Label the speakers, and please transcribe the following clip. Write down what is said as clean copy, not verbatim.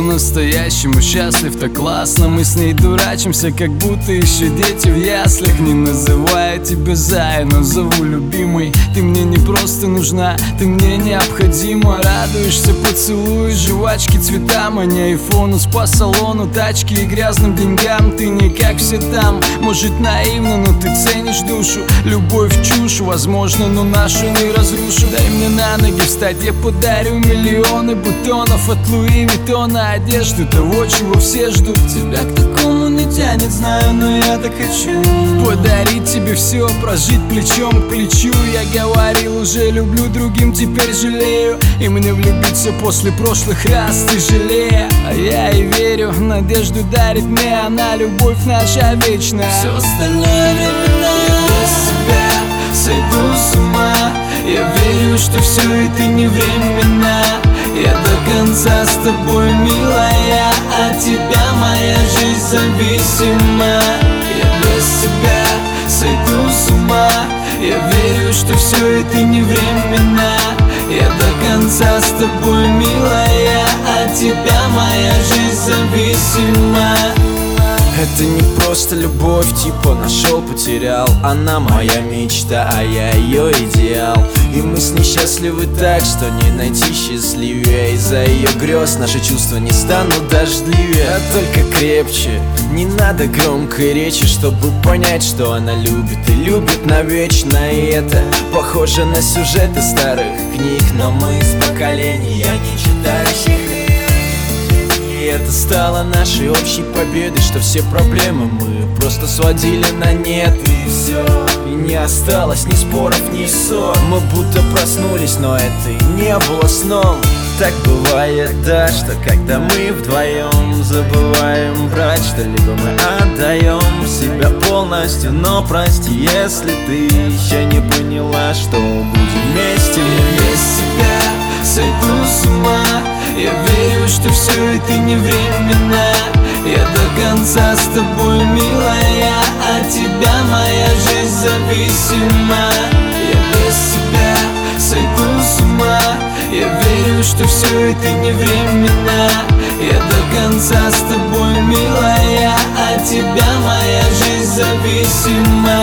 Speaker 1: по-настоящему счастлив, так классно. Мы с ней дурачимся, как будто еще дети в яслях. Не называю тебя Зая, но зову любимой. Ты мне не просто нужна, ты мне необходима. Радуешься поцелуй, жвачки, цветам, а не айфону, спа-салону, тачки и грязным деньгам. Ты не как все там, может наивно, но ты ценишь душу. Любовь чушь, возможно, но нашу не разрушу. Дай мне на ноги встать, я подарю миллионы бутонов от Луи Виттона, одежды, того, чего все ждут. Тебя к такому не тянет, знаю, но я так хочу подарить тебе все, прожить плечом к плечу. Я говорил, уже люблю, другим теперь жалею. И мне влюбиться после прошлых раз тяжелее. А я и верю, надежду дарит мне она, любовь наша вечная. Все остальное временно. Я без тебя сойду с ума. Я верю, что все это не временно. Я до конца с тобой, милая, от тебя моя жизнь зависима. Я без тебя сойду с ума. Я верю, что все это не временно. Я до конца с тобой, милая, от тебя моя жизнь зависима.
Speaker 2: Это не просто любовь, типа нашел, потерял. Она моя мечта, а я ее идеал. И мы с ней счастливы так, что не найти счастливее. Из-за ее грез наши чувства не станут дождливее, а только крепче. Не надо громкой речи, чтобы понять, что она любит и любит навечно. И это похоже на сюжеты старых книг, но мы из поколения не читающих. И это стало нашей общей победой, что все проблемы мы просто сводили на нет. И все, и не осталось ни споров, ни ссор. Мы будто проснулись, но это и не было сном. Так бывает, да, что когда мы вдвоем забываем брать что-либо, мы отдаем себя полностью. Но прости, если ты еще не поняла, что будем вместе.
Speaker 1: Я без тебя сойду с ума. Я верю, что все это не временно. Я до конца с тобой, милая, от тебя моя жизнь зависима. Я без тебя сойду с ума. Я верю, что все это не временно. Я до конца с тобой, милая, от тебя моя жизнь зависима.